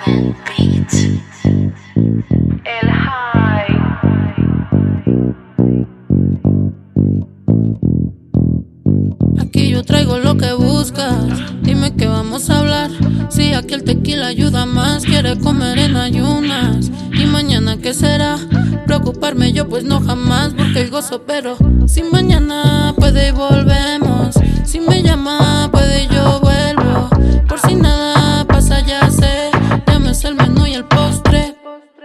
Raven Beat. El high. Aquí yo traigo lo que buscas. Dime qué vamos a hablar. Si aquí el tequila ayuda más, quiere comer en ayunas. Y mañana qué será, preocuparme yo pues no jamás, porque el gozo pero si mañana puede y volvemos. Si me llama puede y yo vuelvo. Por si nada pasa ya sé, llámese el menú y el postre.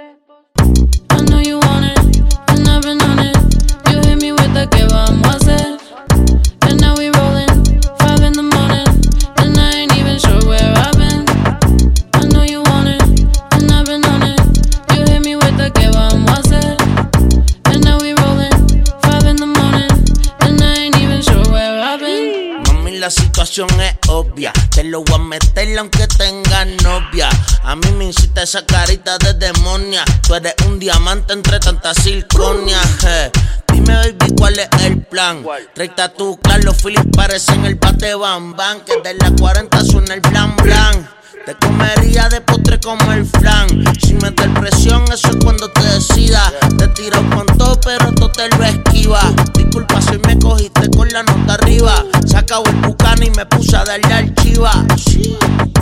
I know you want it, and I've been on it. You hit me with the que vamos a hacer. And now we rolling, 5 in the morning, and I ain't even sure where I've been. I know you want it, and I've been on it. You hit me with the que vamos a hacer. And now we rolling, 5 in the morning, and I ain't even sure where I've been. Mami, la situación es obvia, te lo voy a meter aunque tengas novia. A mí me incita esa carita de demonia. Tú eres un diamante entre tanta circonia. Dime, baby, ¿cuál es el plan? Recta tu clan, los Phillies parecen el bate bam bam. Que de las 40 suena el blan blan. Te comería de postre como el flan. Sin meter presión, eso es cuando te decidas. Te tiro con todo, pero tú te lo esquivas. Disculpa si me cogiste con la nota arriba. Se acabó el bucano y me puse a darle al chiva. Sí.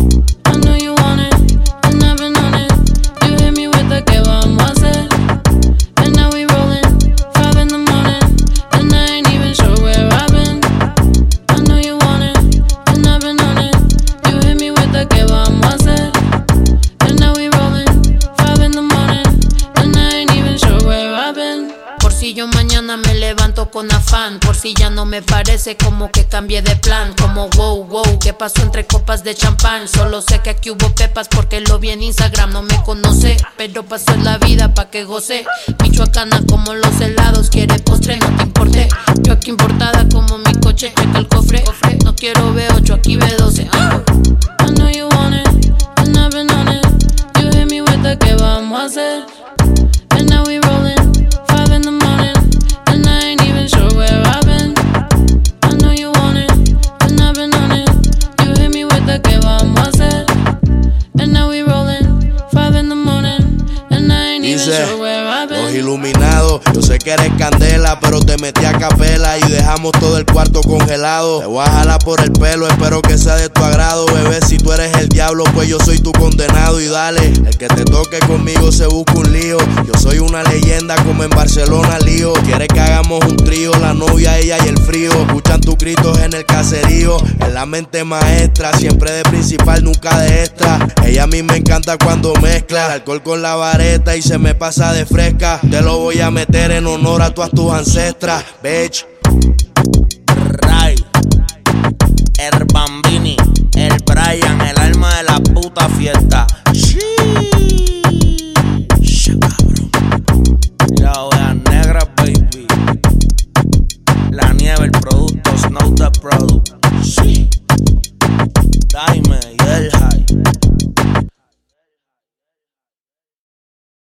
I know you want it, and I've been on it. You hit me with the que vamos a hacer. And now we rolling, 5 in the morning, and I ain't even sure where I've been. I know you want it, and I've been on it. You hit me with the que vamos a hacer. And now we rolling, 5 in the morning, and I ain't even sure where I've been. Por si yo mañana me levanto con afán, por si ya no me parece, como que cambié de plan. Como wow, wow, ¿qué pasó entre copas de champán? Solo sé que aquí hubo pepas porque lo vi en Instagram. No me conoce, pero pasó en la vida pa' que goce. Michoacana como los helados, quiere postre, no te importe. Yo aquí importada como mi coche, checa el cofre. No quiero B8, aquí B12. I know you want it, and I've been on it. You hit me with the que vamos a hacer. And now we rolling, 5 in the morning, and I ain't even sure where I've been. I know you want it, and I've been on it. You hit me with the que vamos a hacer. And now we rolling, 5 in the morning, and I ain't even sure where I've been. Los iluminados, yo sé que eres candela, pero te metí a capela y dejamos todo el cuarto congelado. Te voy a jalar por el pelo, espero que sea de tu agrado, bebé. Si tú eres el diablo, pues yo soy tu condenado. Y dale, el que te toque conmigo se busca un lío. Yo soy una leyenda como en Barcelona, lío. Quiere que hagamos un trío, la novia, ella y el frío. Escuchan tus gritos en el caserío. En la mente maestra, siempre de principal, nunca de extra. Ella a mí me encanta cuando mezcla el alcohol con la vareta y se me pasa de fresca. Te lo voy a meter en honor a todas tus ancestras, bitch. Ray, el Bambini, el Brian, el alma de la puta fiesta.